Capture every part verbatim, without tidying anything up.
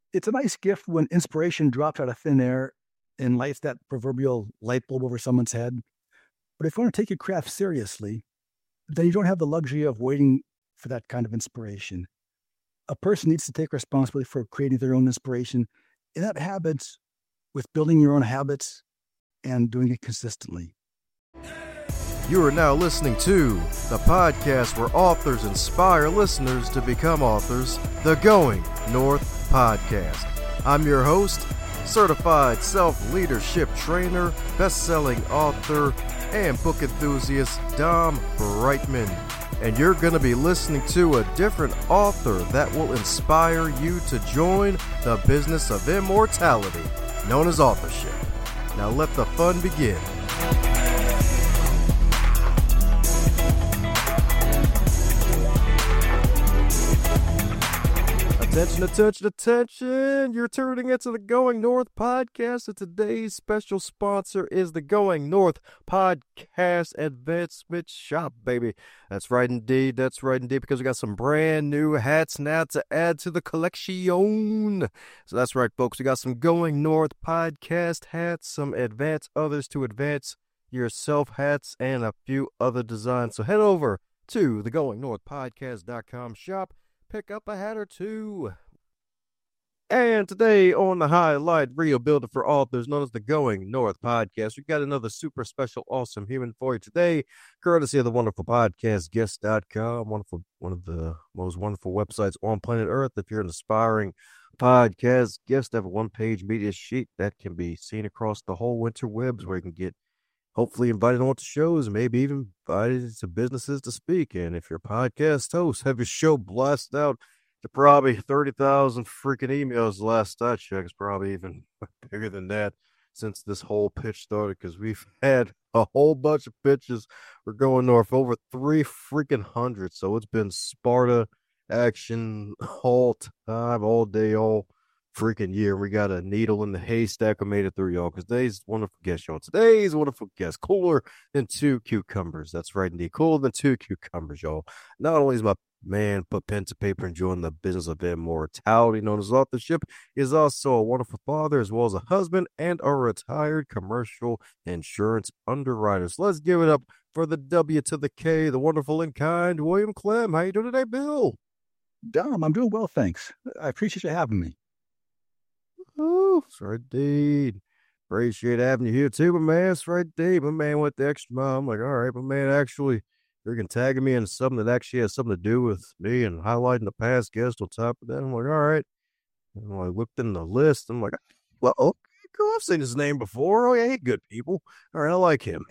it's a nice gift when inspiration drops out of thin air and lights that proverbial light bulb over someone's head. But if you want to take your craft seriously, then you don't have the luxury of waiting for that kind of inspiration. A person needs to take responsibility for creating their own inspiration, and that habits with building your own habits and doing it consistently. You are now listening to the podcast where authors inspire listeners to become authors, the Going North Podcast. I'm your host, certified self-leadership trainer, best-selling author, and book enthusiast Dom Brightman. And you're going to be listening to a different author that will inspire you to join the business of immortality, known as authorship. Now let the fun begin. Attention, attention, attention! You're tuning into the Going North Podcast, and today's special sponsor is the Going North Podcast Advancement Shop, baby. That's right indeed, that's right indeed, because we got some brand new hats now to add to the collection. So that's right, folks, we got some Going North Podcast hats, some Advance Others to Advance Yourself hats, and a few other designs. So head over to the going north podcast dot com shop. Pick up a hat or two. And today on the Highlight Reel Builder for Authors, known as the Going North Podcast, we got another super special, awesome human for you today, courtesy of the wonderful podcast guest dot com, wonderful, one of the most wonderful websites on planet Earth. If you're an aspiring podcast guest, have a one-page media sheet that can be seen across the whole interwebs, where you can get hopefully invited on to shows, maybe even invited to businesses to speak. And if you're a podcast host, have your show blasted out to probably thirty thousand freaking emails. The last I checked, it's probably even bigger than that since this whole pitch started, because we've had a whole bunch of pitches. We're going north, over three freaking hundred. So it's been Sparta action all time, all day, all freaking year. We got a needle in the haystack. I made it through, y'all, because today's wonderful guest, y'all. Today's wonderful guest, cooler than two cucumbers. That's right, indeed, cooler than two cucumbers, y'all. Not only is my man put pen to paper and join the business of immortality, known as authorship, he is also a wonderful father, as well as a husband and a retired commercial insurance underwriter. So let's give it up for the W to the K, the wonderful and kind William Clem. How you doing today, Bill? Dom, I'm doing well, thanks. I appreciate you having me. Oh, that's right, indeed. Appreciate having you here too, my man. That's right, indeed. My man went the extra mile. I'm like, all right, my man actually, you're tagging me in something that actually has something to do with me and highlighting the past guest on top of that. I'm like, all right. And I looked in the list. I'm like, well, okay, cool. I've seen his name before. Oh, yeah, he good people. All right, I like him.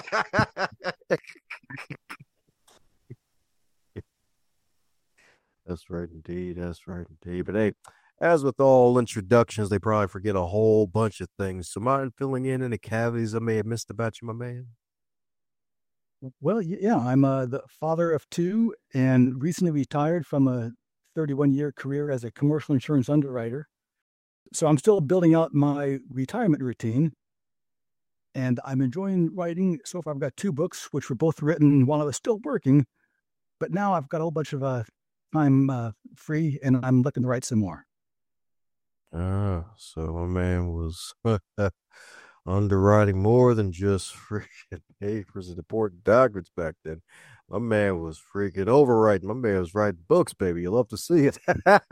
That's right, indeed. That's right, indeed. But hey, as with all introductions, they probably forget a whole bunch of things. So mind filling in any cavities I may have missed about you, my man? Well, yeah, I'm uh, the father of two and recently retired from a thirty-one-year career as a commercial insurance underwriter. So I'm still building out my retirement routine, and I'm enjoying writing. So far, I've got two books, which were both written while I was still working, but now I've got a whole bunch of uh, time uh, free, and I'm looking to write some more. Ah, so my man was underwriting more than just freaking papers and important documents back then. My man was freaking overwriting. My man was writing books, baby. You love to see it.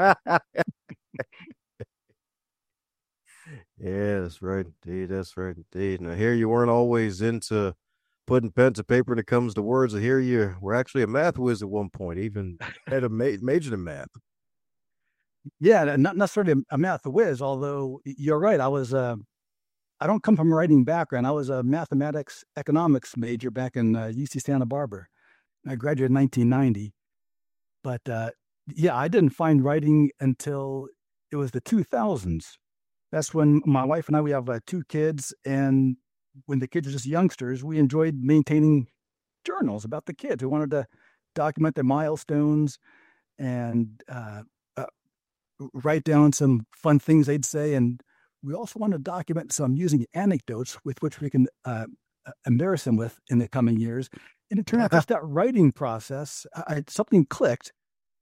Yeah, that's right, indeed. That's right, indeed. Now, here you weren't always into putting pen to paper when it comes to words. I hear you were actually a math whiz at one point, even had a ma- majored in math. Yeah, not necessarily a math whiz, although you're right. I was, uh, I don't come from a writing background. I was a mathematics economics major back in uh, U C Santa Barbara. I graduated in nineteen ninety. But uh, yeah, I didn't find writing until it was the two thousands. That's when my wife and I, we have uh, two kids. And when the kids were just youngsters, we enjoyed maintaining journals about the kids. We wanted to document their milestones and uh, uh, write down some fun things they'd say. And we also want to document some using anecdotes with which we can uh, embarrass them with in the coming years. And it turned out just that writing process, I, something clicked.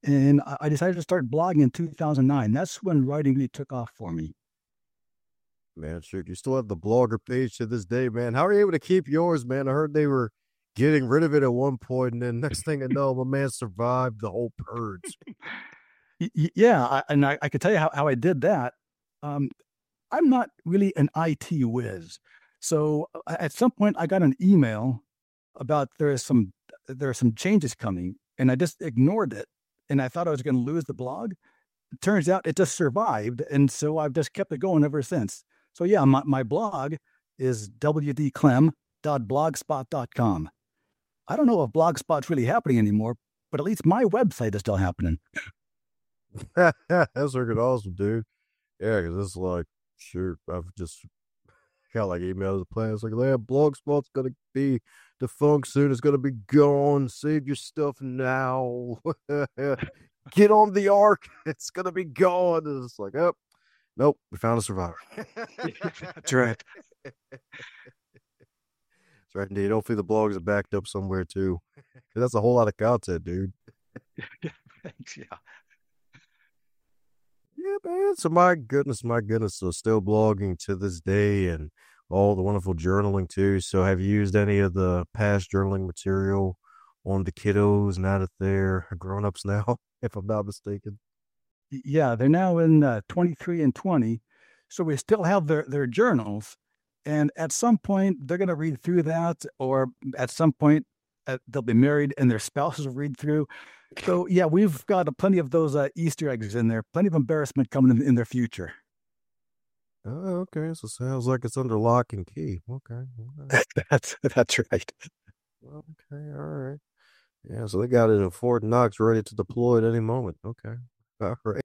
And I I decided to start blogging in two thousand nine. That's when writing really took off for me. Man, shoot, you still have the blogger page to this day, man. How are you able to keep yours, man? I heard they were getting rid of it at one point, and then next thing I know, my man survived the whole purge. Y- y- Yeah, I, and I, I could tell you how, how I did that. Um, I'm not really an I T whiz. So uh, at some point, I got an email about there is some there are some changes coming, and I just ignored it, and I thought I was going to lose the blog. It turns out it just survived, and so I've just kept it going ever since. So yeah, my, my blog is w d clem dot blogspot dot com. I don't know if Blogspot's really happening anymore, but at least my website is still happening. That's freaking awesome, dude. Yeah, because it's like, sure, I've just got like emails of plans like, yeah, Blogspot's gonna be defunct soon. It's gonna be gone. Save your stuff now. Get on the ark. It's gonna be gone. And it's like, oh, nope, we found a survivor. That's right. That's right, indeed. Hopefully the blogs are backed up somewhere too, because that's a whole lot of content, dude. Thanks. Yeah. Yeah, man. So my goodness, my goodness. So still blogging to this day and all the wonderful journaling too. So have you used any of the past journaling material on the kiddos now that they're grown-ups now, if I'm not mistaken? Yeah, they're now in uh, twenty-three and twenty. So we still have their, their journals. And at some point, they're going to read through that, or at some point, uh, they'll be married and their spouses will read through. So, yeah, we've got uh, plenty of those uh, Easter eggs in there, plenty of embarrassment coming in, in their future. Oh, okay. So sounds like it's under lock and key. Okay. Okay. That's that's right. Okay. All right. Yeah. So they got it in Fort Knox ready to deploy at any moment. Okay. All right.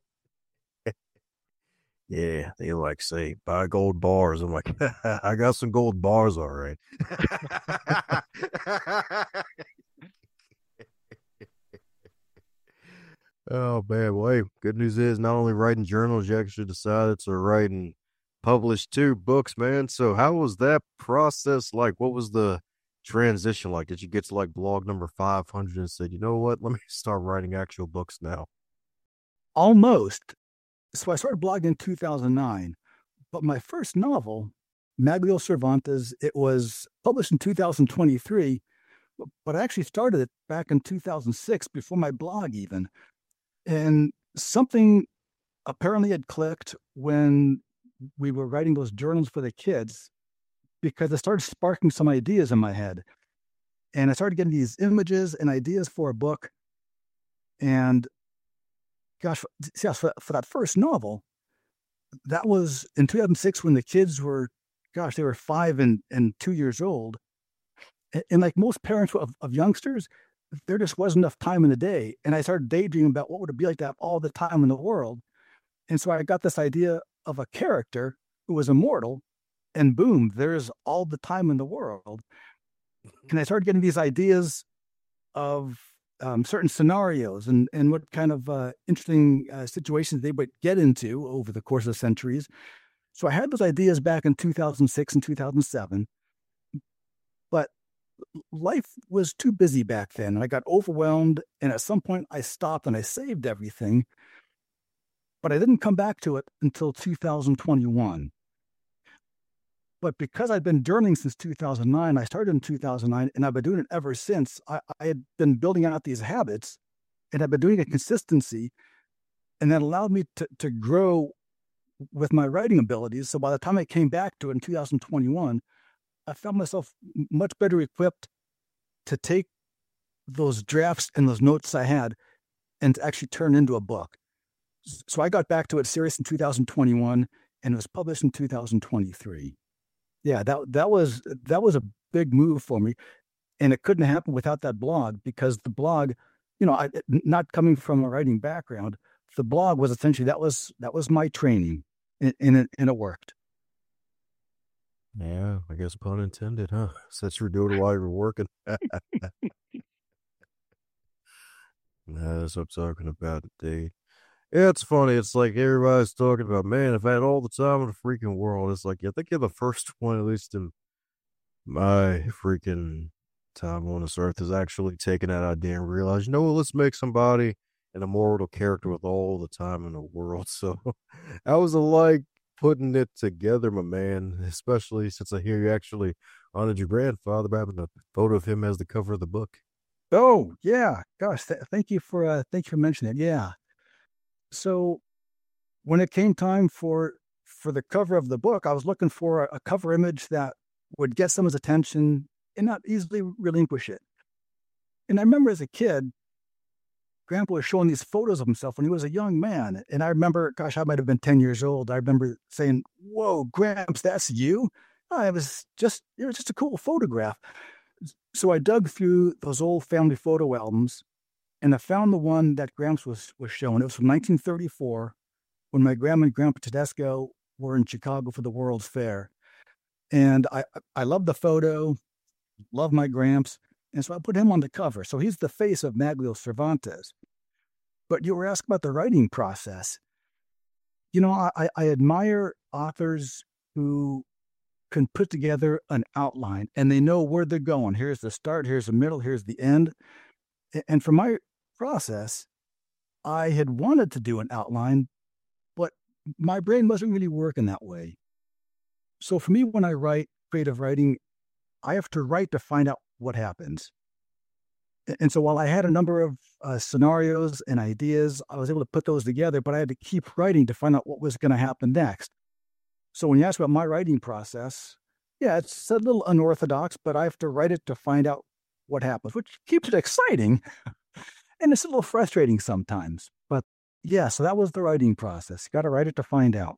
Yeah, they like say buy gold bars. I'm like, I got some gold bars, all right. Oh man, well, hey, good news is not only writing journals, you actually decided to write and publish two books, man. So how was that process like? What was the transition like? Did you get to like blog number five hundred and said, you know what, let me start writing actual books now? Almost. So I started blogging in two thousand nine, but my first novel, Maglio Cervantes, it was published in two thousand twenty-three, but I actually started it back in two thousand six before my blog even. And something apparently had clicked when we were writing those journals for the kids, because it started sparking some ideas in my head. And I started getting these images and ideas for a book. And gosh, see, for, for that first novel, that was in two thousand six when the kids were, gosh, they were five and, and two years old. And, and like most parents of, of youngsters, there just wasn't enough time in the day. And I started daydreaming about what would it be like to have all the time in the world. And so I got this idea of a character who was immortal, and boom, there's all the time in the world. And I started getting these ideas of um, certain scenarios and, and what kind of uh, interesting uh, situations they would get into over the course of centuries. So I had those ideas back in two thousand six and two thousand seven, but life was too busy back then. And I got overwhelmed. And at some point, I stopped and I saved everything. But I didn't come back to it until two thousand twenty-one. But because I'd been journaling since two thousand nine, I started in two thousand nine, and I've been doing it ever since. I, I had been building out these habits, and I've been doing a consistency, and that allowed me to, to grow with my writing abilities. So by the time I came back to it in two thousand twenty-one, I found myself much better equipped to take those drafts and those notes I had and to actually turn into a book. So I got back to it serious in two thousand twenty-one, and it was published in two thousand twenty-three. Yeah, that that was that was a big move for me, and it couldn't happen without that blog, because the blog, you know, I, not coming from a writing background, the blog was essentially that was that was my training, and, and it and it worked. Yeah, I guess pun intended, huh? Since you're doing it while you're working. That's what I'm talking about, dude. Yeah, it's funny. It's like everybody's talking about, man, if I had all the time in the freaking world, it's like, yeah, I think you're the first one, at least in my freaking time on this earth, is actually taking that idea and realize, you know what, let's make somebody an immortal character with all the time in the world. So I was like putting it together, my man, especially since I hear you actually honored your grandfather by having a photo of him as the cover of the book. Oh, yeah. Gosh, th- thank you for uh, thank you for mentioning it. Yeah. So when it came time for for the cover of the book, I was looking for a, a cover image that would get someone's attention and not easily relinquish it. And I remember as a kid, Grandpa was showing these photos of himself when he was a young man. And I remember, gosh, I might have been ten years old. I remember saying, "Whoa, Gramps, that's you?" Oh, it was just, it was just a cool photograph. So I dug through those old family photo albums and I found the one that Gramps was, was showing. It was from nineteen thirty-four when my grandma and Grandpa Tedesco were in Chicago for the World's Fair. And I, I love the photo, love my Gramps. And so I put him on the cover. So he's the face of Maglio Cervantes. But you were asked about the writing process. You know, I, I admire authors who can put together an outline and they know where they're going. Here's the start, here's the middle, here's the end. And for my process, I had wanted to do an outline, but my brain wasn't really working that way. So for me, when I write creative writing, I have to write to find out what happens. And so while I had a number of uh, scenarios and ideas, I was able to put those together, but I had to keep writing to find out what was going to happen next. So when you ask about my writing process, yeah, it's a little unorthodox, but I have to write it to find out what happens, which keeps it exciting. And it's a little frustrating sometimes. But yeah, so that was the writing process. You got to write it to find out.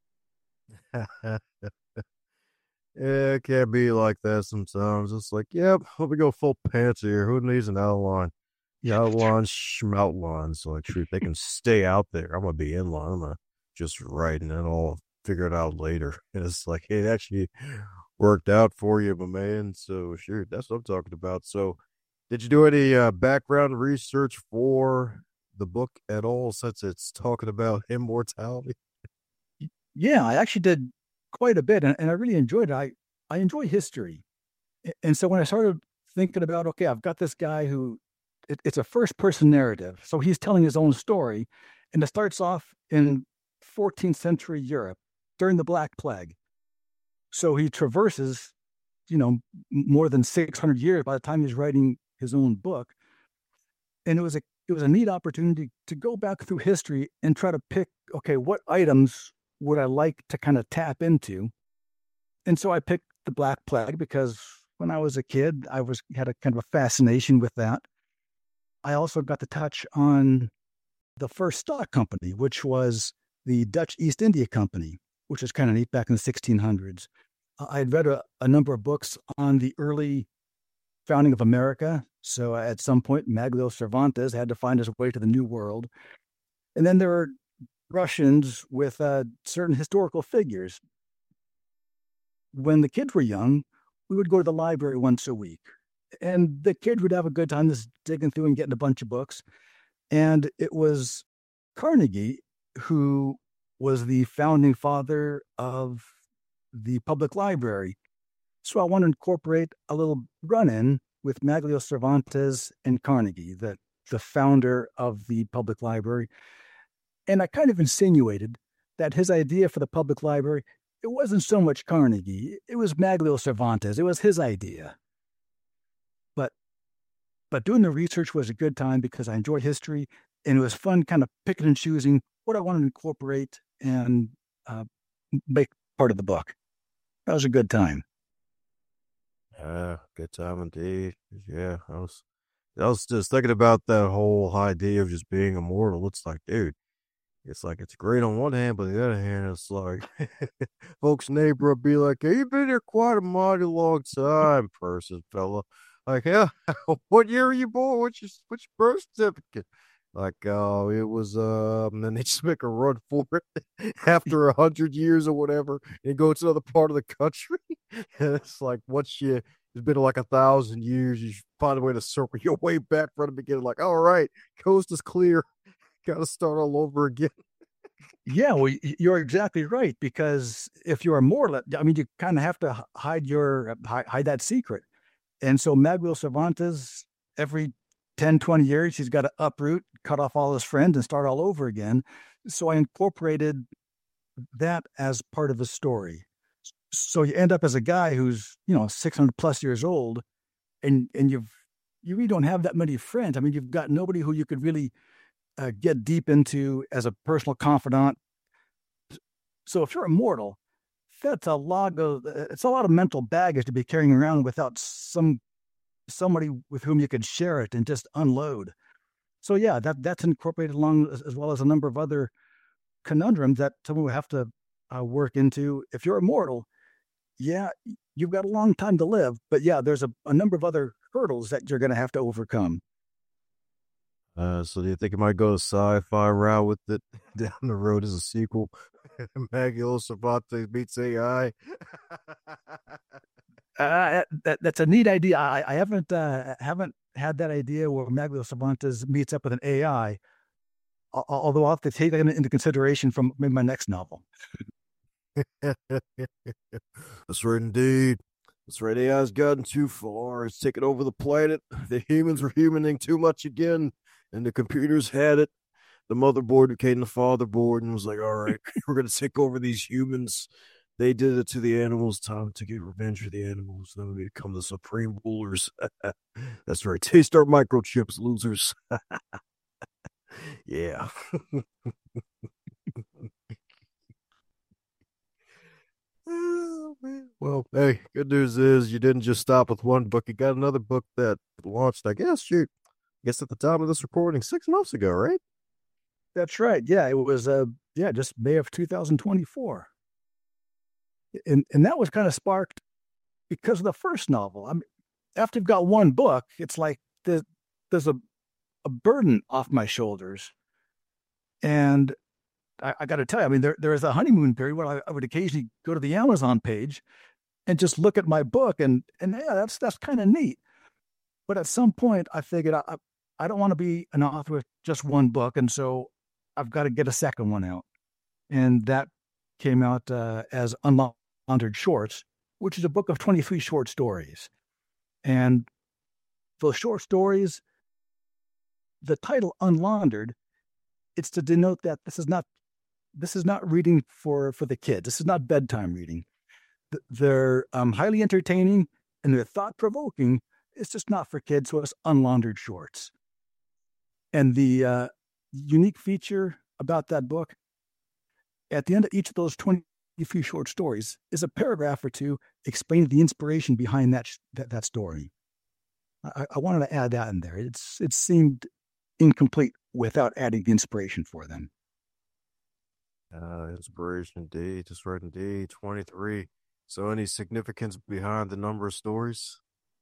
Yeah, it can be like that sometimes. It's like, yep, hope we go full pants here. Who needs an outline? Yeah, Outlines, schmoutlines. Like, shoot, they can stay out there. I'm gonna be in line. I'm gonna just write and then I'll figure it out later. And it's like, it actually worked out for you, my man. So, sure, that's what I'm talking about. So, did you do any uh, background research for the book at all, since it's talking about immortality? yeah, I actually did quite a bit, and, and I really enjoyed it. I, I enjoy history. And so when I started thinking about, okay, I've got this guy who, it, it's a first person narrative. So he's telling his own story. And it starts off in fourteenth century Europe during the Black Plague. So he traverses, you know, more than six hundred years by the time he's writing his own book. And it was a, it was a neat opportunity to go back through history and try to pick, okay, what items would I like to kind of tap into? And so I picked the Black Plague because when I was a kid, I was had a kind of a fascination with that. I also got to touch on the first stock company, which was the Dutch East India Company, which was kind of neat back in the sixteen hundreds. I had read a, a number of books on the early founding of America. So at some point, Maglio Cervantes had to find his way to the New World. And then there were Russians with uh, certain historical figures. When the kids were young, we would go to the library once a week. And the kids would have a good time just digging through and getting a bunch of books. And it was Carnegie who was the founding father of the public library. So I want to incorporate a little run-in with Maglio Cervantes and Carnegie, the, the founder of the public library. And I kind of insinuated that his idea for the public library, it wasn't so much Carnegie, it was Maglio Cervantes. It was his idea. But but doing the research was a good time because I enjoyed history, and it was fun kind of picking and choosing what I wanted to incorporate and uh, make part of the book. That was a good time. Yeah, good time indeed. Yeah, I was, I was just thinking about that whole idea of just being immortal. It's like, dude, it's like it's great on one hand, but on the other hand, it's like folks' neighbor would be like, hey, you've been here quite a mighty long time, person, fella. Like, yeah, what year are you born? What's your what's your birth certificate? Like, oh, uh, it was um, and then they just make a run for it after a hundred years or whatever, and go to another part of the country. And it's like once you it's been like a thousand years, you find a way to circle your way back from the beginning. Like, all right, coast is clear. Got to start all over again. Yeah, well, you're exactly right. Because if you're immortal, I mean, you kind of have to hide your hide, hide that secret. And so Maglio Cervantes, every ten, twenty years, he's got to uproot, cut off all his friends, and start all over again. So I incorporated that as part of the story. So you end up as a guy who's, you know, six hundred plus years old, and and you've you really don't have that many friends. I mean, you've got nobody who you could really uh, get deep into as a personal confidant. So if you're immortal, that's a lot of it's a lot of mental baggage to be carrying around without some somebody with whom you could share it and just unload. So yeah, that that's incorporated along as, as well as a number of other conundrums that someone will have to uh, work into. If you're immortal, yeah, you've got a long time to live, but yeah, there's a, a number of other hurdles that you're going to have to overcome. Uh, so do you think it might go the sci-fi route with it down the road as a sequel? Maggie Cervantes meets A I. uh, that, that's a neat idea. I, I haven't uh, haven't had that idea where Maggie Cervantes meets up with an A I. Although I'll have to take that into consideration from maybe my next novel. That's right, indeed. That's right. A I's gotten too far. It's taken over the planet. The humans were humaning too much again, and the computers had it. The motherboard became the fatherboard and was like, all right, we're going to take over these humans. They did it to the animals. Time to get revenge for the animals. Then we become the supreme rulers. That's right. Taste our microchips, losers. Yeah. Oh, man. Well, hey, good news is you didn't just stop with one book. You got another book that launched, I guess, shoot, I guess at the time of this recording, six months ago, right? That's right. Yeah, it was, uh, yeah, just May of two thousand twenty-four. And and that was kind of sparked because of the first novel. I mean, after you've got one book, it's like there's, there's a, a burden off my shoulders. And I, I got to tell you, I mean, there there is a honeymoon period where I, I would occasionally go to the Amazon page and just look at my book, and and yeah, that's that's kind of neat. But at some point, I figured I I don't want to be an author with just one book, and so I've got to get a second one out, and that came out uh, as Unlaundered Shorts, which is a book of twenty-three short stories, and those short stories, the title Unlaundered, it's to denote that this is not this is not reading for for the kids. This is not bedtime reading. They're um, highly entertaining and they're thought provoking. It's just not for kids, so it's Unlaundered Shorts. And the uh, unique feature about that book, at the end of each of those twenty-three short stories, is a paragraph or two explaining the inspiration behind that that, that story. I, I wanted to add that in there. It's it seemed incomplete without adding the inspiration for them. Uh, inspiration, indeed. Just right, indeed. twenty-three. So, any significance behind the number of stories?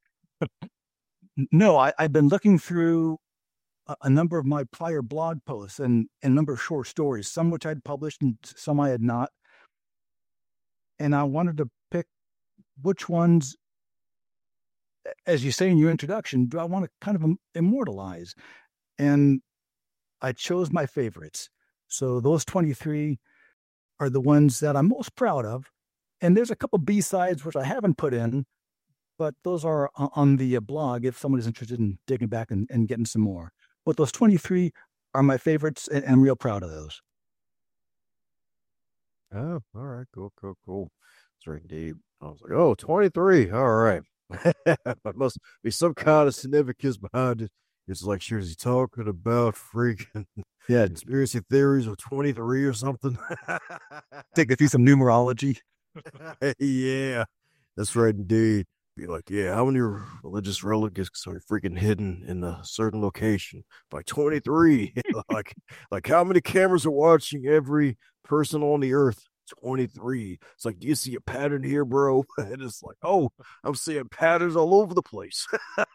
No, I, I've been looking through a, a number of my prior blog posts and, and a number of short stories, some which I'd published and some I had not. And I wanted to pick which ones, as you say in your introduction, do I want to kind of immortalize? And I chose my favorites. So those twenty-three are the ones that I'm most proud of. And there's a couple B-sides which I haven't put in, but those are on the blog if someone is interested in digging back and, and getting some more. But those twenty-three are my favorites, and I'm real proud of those. Oh, all right. Cool, cool, cool. That's right, indeed. I was like, oh, twenty-three. All right. There must be some kind of significance behind it. It's like, sure, is he talking about freaking yeah, conspiracy theories of twenty-three or something? Take it through some numerology. Yeah, that's right, indeed. Be like, yeah, how many religious relics are freaking hidden in a certain location? By twenty-three. like, like how many cameras are watching every person on the earth? twenty-three. It's like, do you see a pattern here, bro? And it's like, oh, I'm seeing patterns all over the place.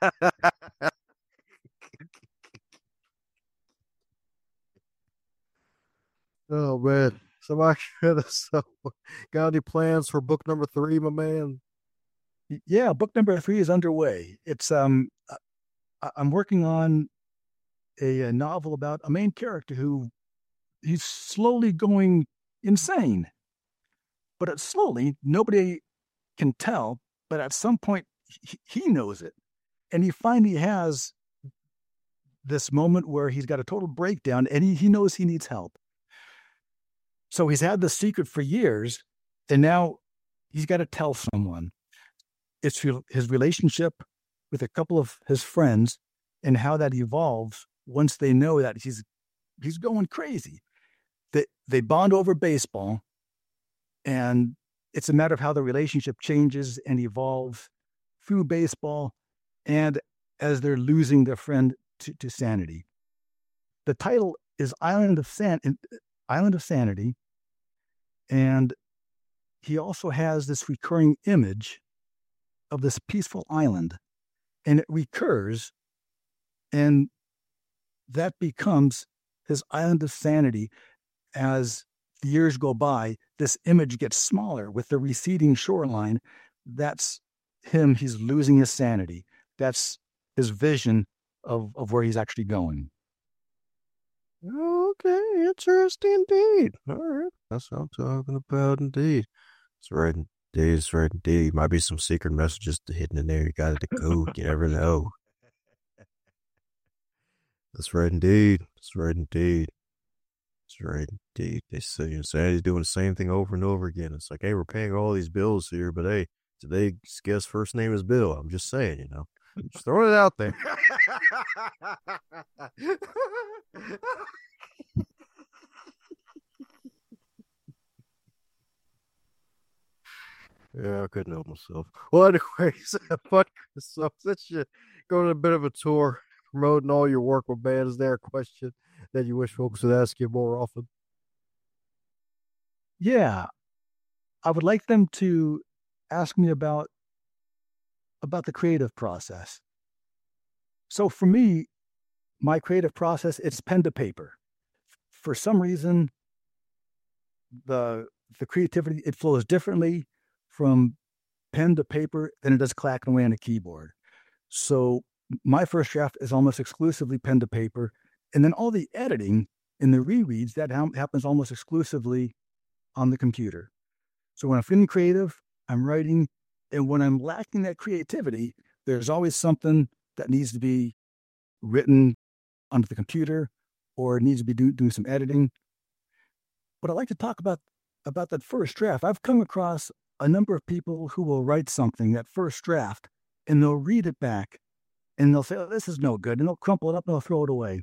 Oh man, so I so got any plans for book number three, my man? Yeah, book number three is underway. It's um, I'm working on a, a novel about a main character who he's slowly going insane, but it's slowly nobody can tell. But at some point, he, he knows it, and he finally has this moment where he's got a total breakdown and he, he knows he needs help. So he's had the secret for years, and now he's got to tell someone. It's his relationship with a couple of his friends and how that evolves once they know that he's he's going crazy. They, they bond over baseball, and it's a matter of how the relationship changes and evolves through baseball and as they're losing their friend to, to sanity. The title is Island of San Island of Sanity, and he also has this recurring image of this peaceful island, and it recurs, and that becomes his island of sanity. As the years go by, this image gets smaller with the receding shoreline. That's him. He's losing his sanity. That's his vision of, of where he's actually going. Okay, interesting indeed. All right, that's what I'm talking about indeed. That's right indeed. That's right indeed. Might be some secret messages hidden in there. You got the code. You never know. That's right indeed. That's right indeed. That's right indeed. They say Insanity's doing the same thing over and over again. It's like, hey, we're paying all these bills here, but hey, today's guest first name is Bill. I'm just saying, you know. Just throwing it out there. Yeah, I couldn't help myself. Well, anyways, fuck. So since you go on a bit of a tour promoting all your work with band, is there a question that you wish folks would ask you more often? Yeah, I would like them to ask me about about the creative process. So for me, my creative process, it's pen to paper. For some reason, the the creativity, it flows differently from pen to paper than it does clacking away on a keyboard. So my first draft is almost exclusively pen to paper, and then all the editing and the rereads, that ha- happens almost exclusively on the computer. So when I'm feeling creative, I'm writing, and when I'm lacking that creativity, there's always something that needs to be written onto the computer or needs to be do, doing some editing. But I like to talk about about that first draft. I've come across a number of people who will write something, that first draft, and they'll read it back, and they'll say, oh, this is no good, and they'll crumple it up and they'll throw it away.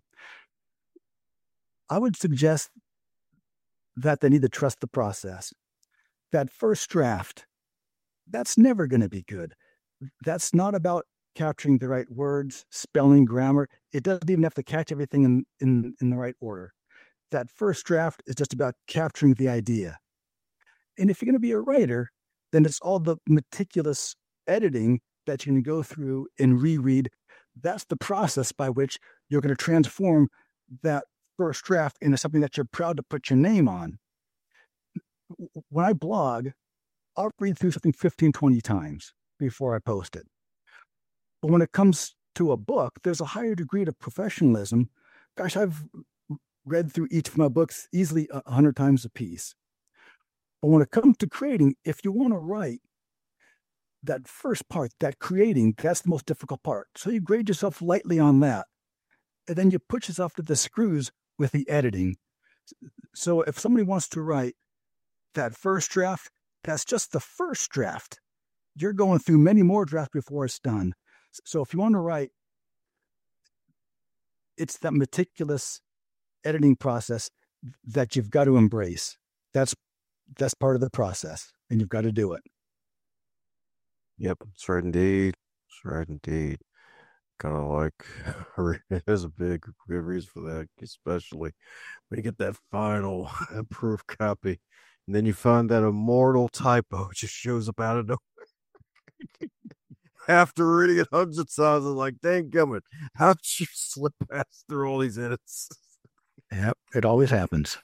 I would suggest that they need to trust the process. That first draft, that's never going to be good. That's not about capturing the right words, spelling, grammar. It doesn't even have to catch everything in, in, in the right order. That first draft is just about capturing the idea. And if you're going to be a writer, then it's all the meticulous editing that you can go through and reread. That's the process by which you're going to transform that first draft into something that you're proud to put your name on. When I blog, I'll read through something fifteen, twenty times before I post it. But when it comes to a book, there's a higher degree of professionalism. Gosh, I've read through each of my books easily a hundred times a piece. But when it comes to creating, if you want to write, that first part, that creating, that's the most difficult part. So you grade yourself lightly on that. And then you put yourself to the screws with the editing. So if somebody wants to write that first draft, that's just the first draft. You're going through many more drafts before it's done. So if you want to write, it's that meticulous editing process that you've got to embrace. That's that's part of the process, and you've got to do it. Yep, it's right indeed. It's right indeed. Kind of like, there's a big good reason for that, especially when you get that final proof copy, and then you find that immortal typo just shows up out of nowhere. After reading it hundreds of times, I'm like, dang gummit, how'd you slip past through all these edits? Yep, it always happens.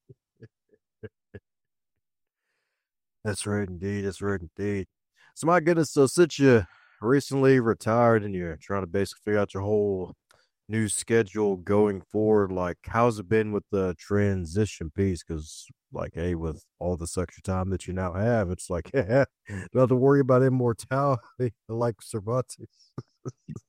That's right indeed. That's right indeed. So my goodness, so since you recently retired and you're trying to basically figure out your whole new schedule going forward, like how's it been with the transition piece? Because like, hey, with all this extra time that you now have, it's like, yeah, don't have to worry about immortality like Cervantes.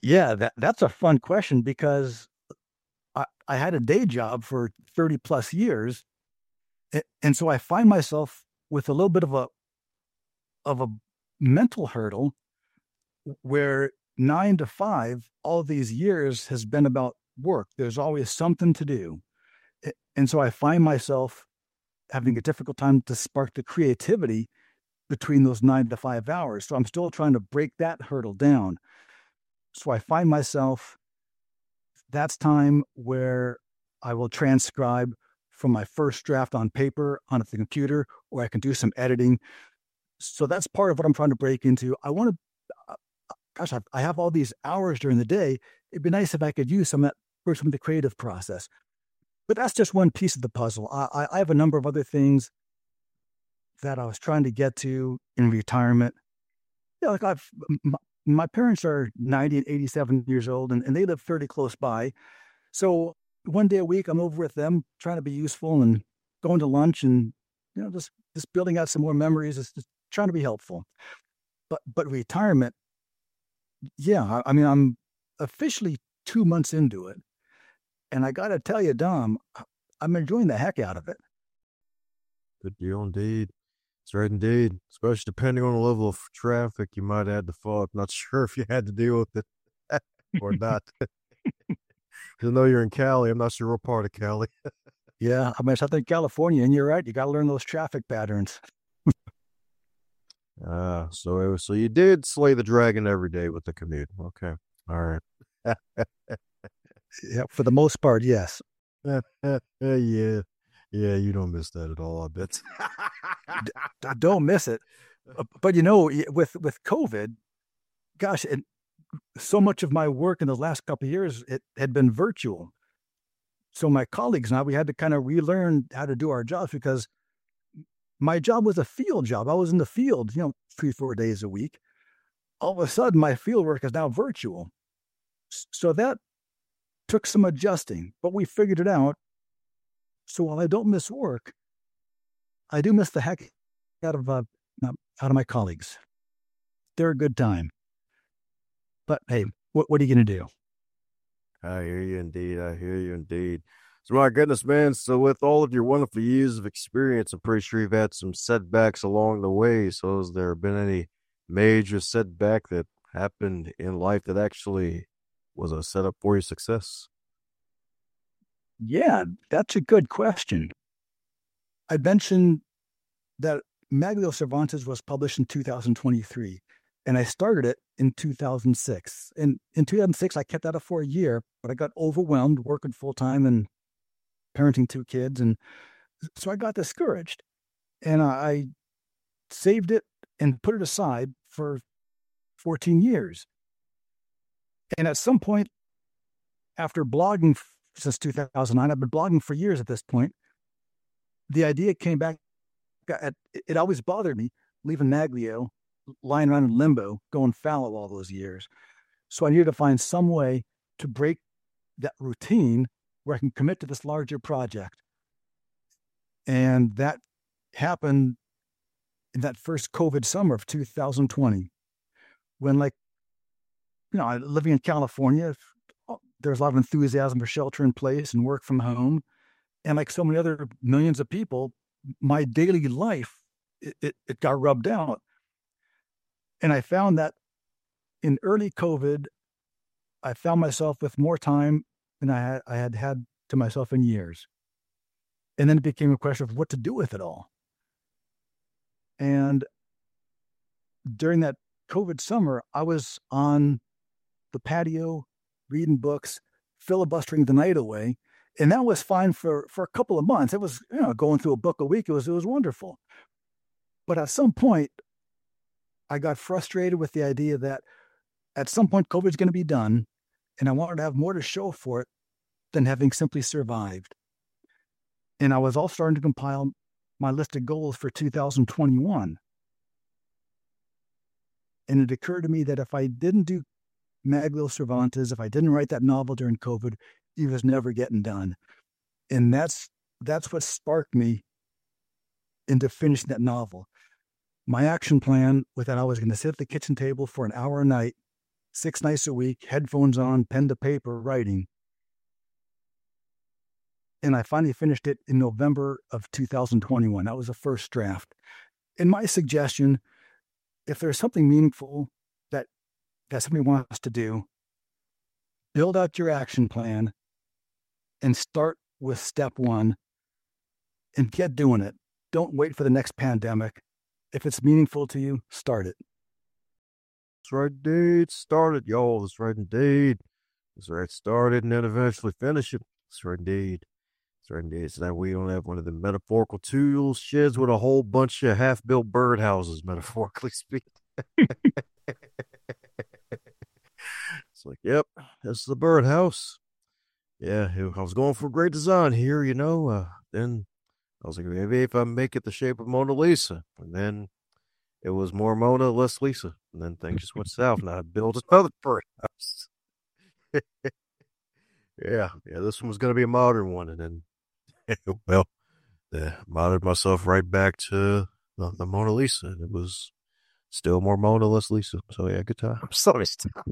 Yeah, that, that's a fun question because I, I had a day job for thirty plus years. And so I find myself with a little bit of a of a mental hurdle where nine to five all these years has been about work. There's always something to do. And so I find myself having a difficult time to spark the creativity between those nine to five hours. So I'm still trying to break that hurdle down. So I find myself, that's time where I will transcribe from my first draft on paper onto the computer, or I can do some editing. So that's part of what I'm trying to break into. I want to, uh, gosh, I, I have all these hours during the day. It'd be nice if I could use some of that for some of the creative process. But that's just one piece of the puzzle. I, I have a number of other things that I was trying to get to in retirement. Yeah, like I've my, my parents are ninety and eighty-seven years old, and, and they live fairly close by. So one day a week, I'm over with them, trying to be useful and going to lunch, and you know, just just building out some more memories. It's just trying to be helpful. But but retirement, yeah, I, I mean, I'm officially two months into it, and I got to tell you, Dom, I'm enjoying the heck out of it. Good deal indeed. That's right indeed. Especially depending on the level of traffic you might add to fall. I'm not sure if you had to deal with it or not. Because I know you're in Cali. I'm not sure what part of Cali. Yeah, I mean, it's Southern California, and you're right. You got to learn those traffic patterns. Ah, uh, so so you did slay the dragon every day with the commute. Okay, all right. Yeah, for the most part, yes. yeah, yeah, you don't miss that at all, I bet. I don't miss it. But you know, with with COVID, gosh, it, so much of my work in the last couple of years it had been virtual. So my colleagues and I, we had to kind of relearn how to do our jobs because my job was a field job. I was in the field, you know, three, four days a week. All of a sudden, my field work is now virtual. So that took some adjusting, but we figured it out. So while I don't miss work, I do miss the heck out of uh, out of my colleagues. They're a good time. But hey, what what are you going to do? I hear you indeed. I hear you indeed. So my goodness, man. So with all of your wonderful years of experience, I'm pretty sure you've had some setbacks along the way. So has there been any major setback that happened in life that actually was a setup for your success? Yeah, that's a good question. I mentioned that Maglio Cervantes was published in two thousand twenty-three, and I started it in two thousand six. And in two thousand six, I kept at it for a year, but I got overwhelmed working full time and parenting two kids. And so I got discouraged, and I saved it and put it aside for fourteen years. And at some point, after blogging since two thousand nine, I've been blogging for years at this point, the idea came back. It always bothered me leaving Maglio, lying around in limbo, going fallow all those years. So I needed to find some way to break that routine where I can commit to this larger project. And that happened in that first COVID summer of two thousand twenty, when, like, you know, living in California, there's a lot of enthusiasm for shelter in place and work from home. And like so many other millions of people, my daily life, it, it, it got rubbed out. And I found that in early COVID, I found myself with more time than I had, I had had to myself in years. And then it became a question of what to do with it all. And during that COVID summer, I was on the patio, reading books, filibustering the night away. And that was fine for, for a couple of months. It was, you know, going through a book a week. It was, it was wonderful. But at some point, I got frustrated with the idea that at some point COVID's going to be done, and I wanted to have more to show for it than having simply survived. And I was all starting to compile my list of goals for two thousand twenty-one. And it occurred to me that if I didn't do Maglio Cervantes, if I didn't write that novel during COVID, it was never getting done. And that's that's what sparked me into finishing that novel. My action plan was that I was going to sit at the kitchen table for an hour a night six nights a week, headphones on, pen to paper, writing. And I finally finished it in November of two thousand twenty-one. That was the first draft. And my suggestion, if there's something meaningful that, that somebody wants to do, build out your action plan and start with step one and get doing it. Don't wait for the next pandemic. If it's meaningful to you, start it. That's right, indeed. Start it, y'all. That's right, indeed. That's right, start it and then eventually finish it. That's right, indeed. That's right, indeed. So that we don't have one of the metaphorical tool sheds with a whole bunch of half-built birdhouses, metaphorically speaking. It's like, yep, this is a birdhouse. Yeah, I was going for great design here, you know. Uh, then I was like, maybe if I make it the shape of Mona Lisa. And then it was more Mona, less Lisa. And then things just went south, and I built another birdhouse. yeah, yeah, this one was going to be a modern one. And then, well, I modded myself right back to the, the Mona Lisa. And it was still more Mona, less Lisa. So, yeah, good time. Sorry, stop.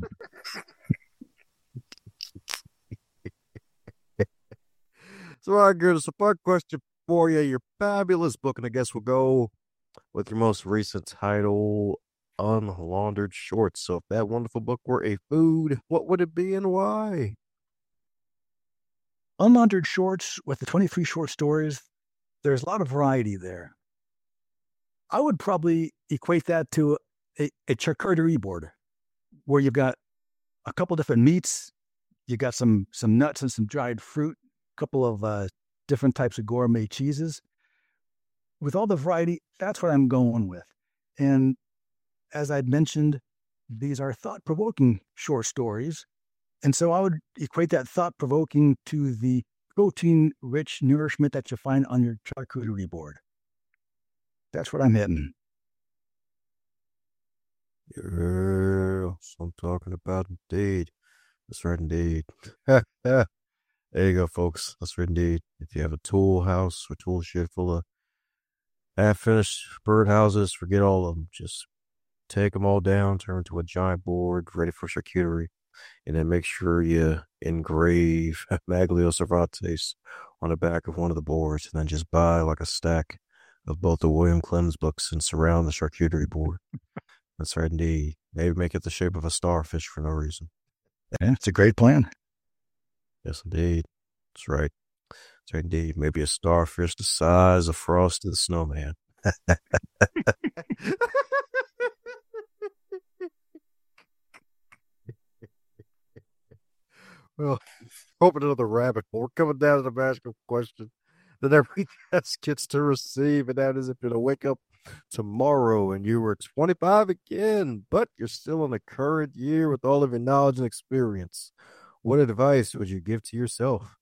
So, all right, good. So, fun question for you. Your fabulous book, and I guess we'll go with your most recent title, Unlaundered Shorts. So, if that wonderful book were a food, what would it be and why? Unlaundered Shorts with the twenty-three short stories, there's a lot of variety there. I would probably equate that to a, a charcuterie board where you've got a couple different meats, you got some some nuts and some dried fruit, a couple of uh, different types of gourmet cheeses. With all the variety, that's what I'm going with. And as I'd mentioned, these are thought-provoking short stories. And so I would equate that thought-provoking to the protein-rich nourishment that you find on your charcuterie board. That's what I'm hitting. Yeah, that's what I'm talking about indeed. That's right indeed. There you go, folks. That's right indeed. If you have a tool house or tool shed full of half-finished birdhouses, forget all of them. Just take them all down, turn into a giant board ready for charcuterie, and then make sure you engrave Maglio Cervantes on the back of one of the boards, and then just buy like a stack of both the William Clemens books and surround the charcuterie board. That's right indeed. Maybe make it the shape of a starfish for no reason. Yeah, it's a great plan. Yes, indeed. That's right. That's right indeed. Maybe a starfish the size of Frosty the Snowman. Well, open another rabbit hole. We're coming down to the magical question that every guest gets to receive, and that is if you're to wake up tomorrow and you were twenty-five again, but you're still in the current year with all of your knowledge and experience, what advice would you give to yourself?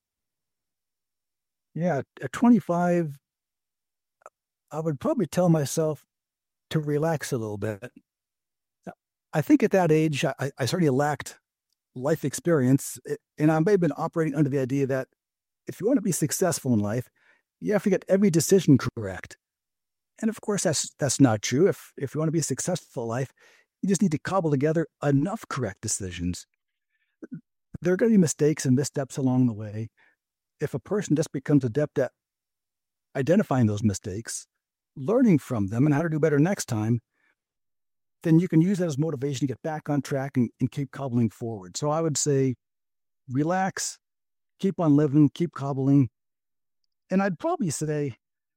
Yeah, at twenty-five, I would probably tell myself to relax a little bit. I think at that age, I, I certainly lacked life experience, and I may have been operating under the idea that if you want to be successful in life, you have to get every decision correct. And of course, that's that's not true. If if you want to be a successful in life, you just need to cobble together enough correct decisions. There are going to be mistakes and missteps along the way. If a person just becomes adept at identifying those mistakes, learning from them and how to do better next time, then you can use that as motivation to get back on track and, and keep cobbling forward. So I would say, relax, keep on living, keep cobbling. And I'd probably say,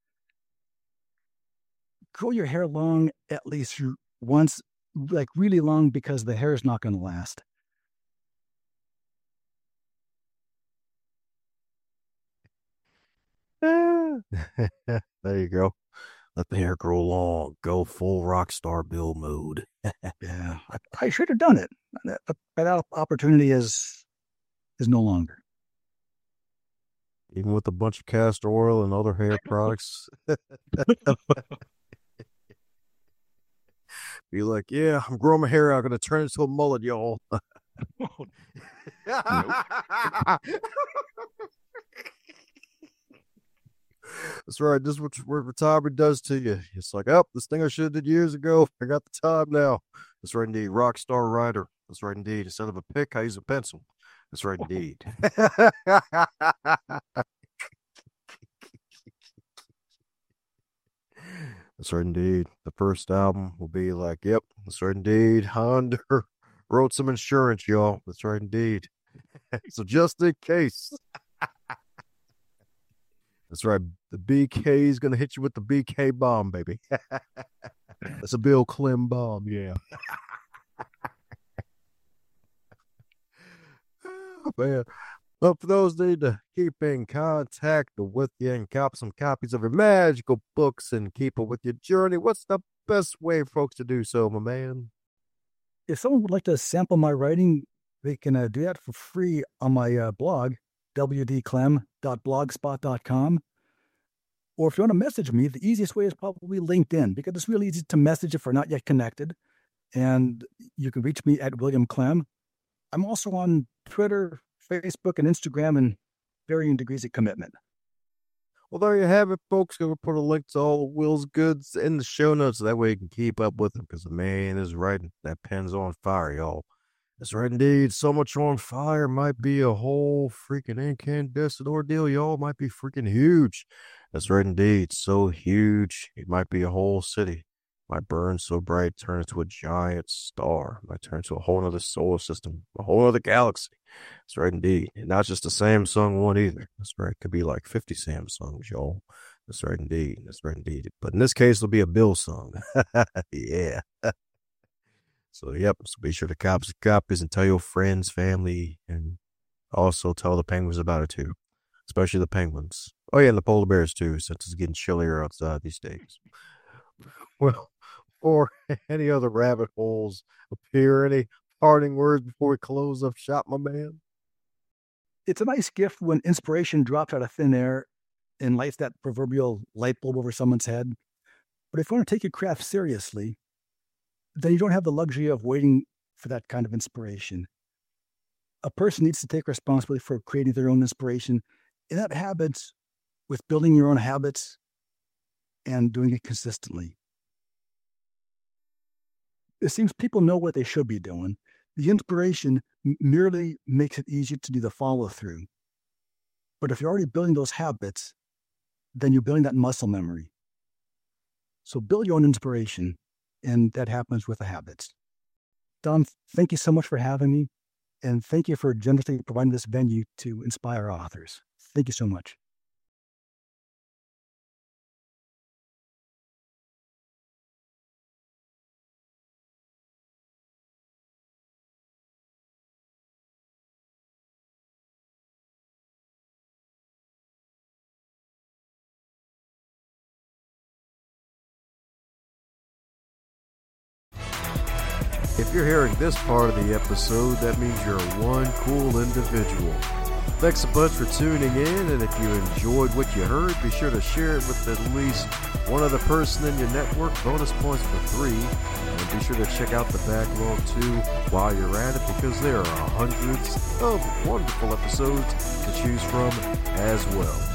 grow your hair long at least once, like really long, because the hair is not going to last. There you go. Let the hair grow long. Go full rock star Bill mode. Yeah, I, I should have done it. That, that opportunity is is no longer. Even with a bunch of castor oil and other hair products. Be like, yeah, I'm growing my hair out. I'm going to turn it into a mullet, y'all. That's right. This is what, what retirement does to you. It's like, oh, this thing I should have did years ago. I got the time now. That's right, indeed. Rockstar writer. That's right, indeed. Instead of a pick, I use a pencil. That's right, indeed. That's right, indeed. The first album will be like, yep, that's right, indeed. Honda wrote some insurance, y'all. That's right, indeed. So just in case. That's right. The B K is going to hit you with the B K bomb, baby. That's a Bill Clem bomb, yeah. Oh, man. Well, for those that need to keep in contact with you and cop some copies of your magical books and keep up with your journey, what's the best way for folks to do so, my man? If someone would like to sample my writing, they can uh, do that for free on my uh, blog, w d clem dot blogspot dot com. Or if you want to message me, the easiest way is probably LinkedIn, because it's really easy to message if we're not yet connected. And you can reach me at William Clem. I'm also on Twitter, Facebook, and Instagram in varying degrees of commitment. Well, there you have it, folks. Going to put a link to all of Will's goods in the show notes. So that way you can keep up with him, because the man is writing. That pen's on fire, y'all. That's right, indeed. So much on fire might be a whole freaking incandescent ordeal, y'all. It might be freaking huge. That's right, indeed. So huge. It might be a whole city. Might burn so bright, turn into a giant star. Might turn into a whole other solar system, a whole other galaxy. That's right, indeed. And not just a Samsung one either. That's right. It could be like fifty Samsungs, y'all. That's right, indeed. That's right, indeed. But in this case, it'll be a Bill song. Yeah. So, yep. So be sure to copy some copies and tell your friends, family, and also tell the penguins about it too. Especially the penguins. Oh, yeah, and the polar bears too, since it's getting chillier outside these days. Well, or any other rabbit holes appear, any parting words before we close up shop, my man? It's a nice gift when inspiration drops out of thin air and lights that proverbial light bulb over someone's head. But if you want to take your craft seriously, then you don't have the luxury of waiting for that kind of inspiration. A person needs to take responsibility for creating their own inspiration, and that happens with building your own habits and doing it consistently. It seems people know what they should be doing. The inspiration m- merely makes it easier to do the follow-through. But if you're already building those habits, then you're building that muscle memory. So build your own inspiration, and that happens with the habits. Don, thank you so much for having me, and thank you for generously providing this venue to inspire authors. Thank you so much. If you're hearing this part of the episode, that means you're one cool individual. Thanks a bunch for tuning in, and if you enjoyed what you heard, be sure to share it with at least one other person in your network. Bonus points for three. And be sure to check out the backlog too while you're at it, because there are hundreds of wonderful episodes to choose from as well.